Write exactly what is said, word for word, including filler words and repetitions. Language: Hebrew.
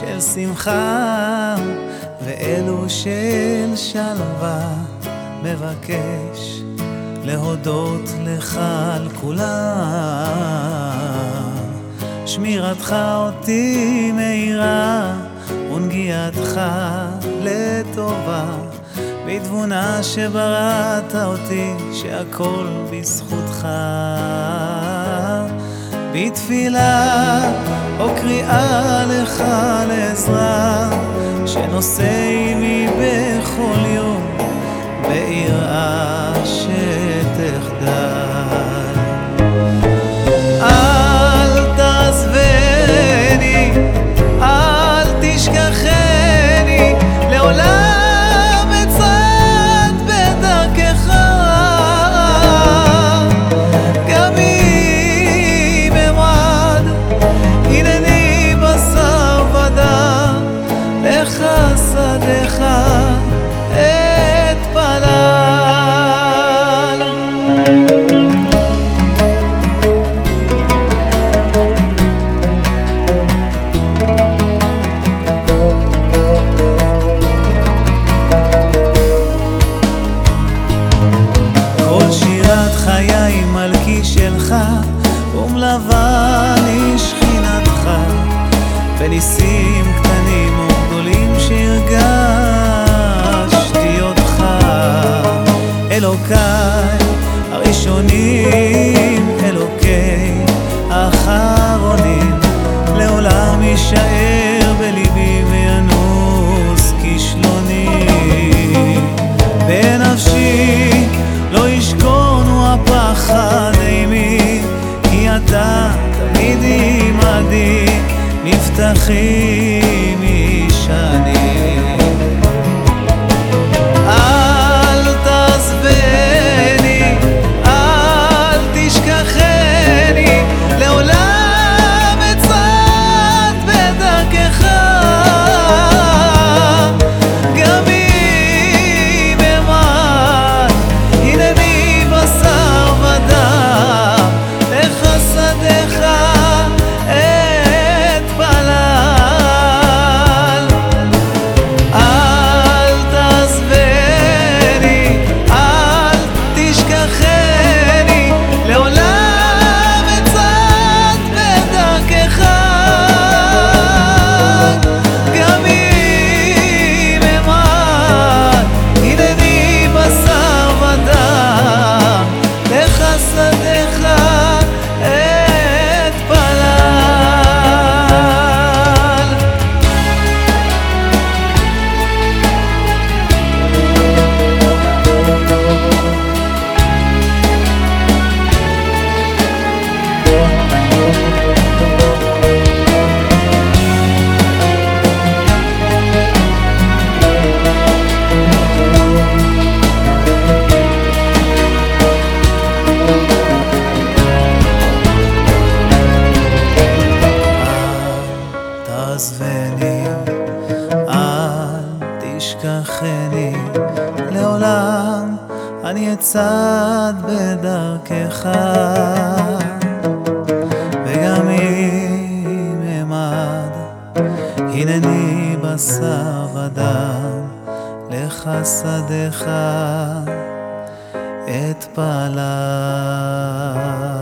של שמחה ואלו של שלווה. מבקש להודות לך על כולם, שמירתך אותי מאירה ונגיעתך לטובה, בתבונה שבראת אותי שהכל בזכותך. בתפילה או קריאה לך לעזרה, שנושא עימי בכל יום ביראה שתחדל. אל תעזבני, אל תשכחני, לעולם אצעד בדרכך. גם אם אמעד, הנני בשר ודם, לך שדך חיי מלכי שלך, ומלווה לי שכינתך, בניסים קטנים וגדולים שהרגשתי אותך. אלוקיי הראשונים, אלוקי האחרונים, לעולם יישאר בליבי וינוס כישלוני. בנפשי לא ישכון הפחד עימי, כי אתה תמיד עמדי, נפתחים ישנים. אל תעזבני, אל תשכחני, לעולם אצעד בדרכך. גם אם אמעד, הנני בשר ודם, לך שדך אתפלל. אל תעזבני, אל תשכחני, לעולם אצעד בדרכך. גם אם אמעד, הנני בשר ודם, לך שדך אתפלל. תעזבני, אל תשכחני, לעולם אני אצעד בדרכך. וגם אם אמעד, הנני בשר ודם, לך שדך אתפלל.